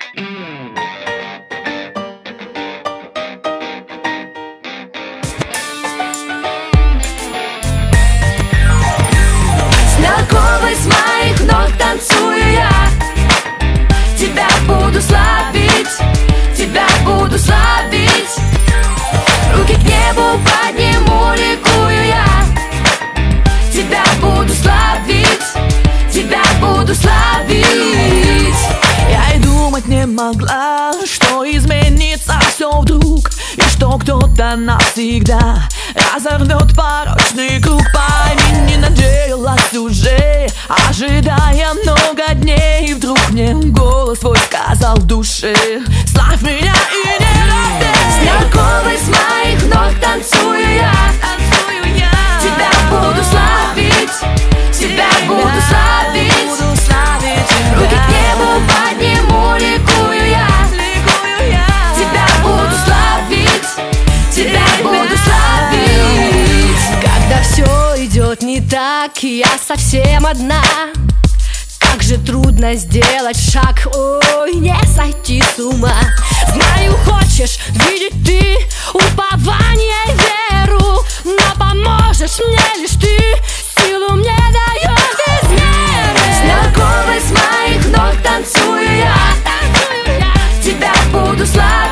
Снеговой с моих ног танцую я. Тебя буду славить, тебя буду славить. Руки к небу подниму, ликую я. Тебя буду славить, тебя буду славить. Я и думать не могла, что изменится все вдруг, и что кто-то навсегда разорвет порочный круг. Пойми, не надеялась уже, ожидая много дней. И вдруг мне голос твой сказал в душе: славь меня и не ропей. Снеговой с моих ног танцую я. Тебя буду славить, тебя буду славить. Руки к небу подниму, ликую я. Тебя буду славить, тебя буду славить. Когда все идет не так, и я совсем одна, как же трудно сделать шаг, ой, не сойти с ума. Знаю, хочешь видеть ты упование и веру, но поможешь мне лишь ты, силу мне даешь без меры. Снеговой с моих ног танцую я. Тебя буду славить.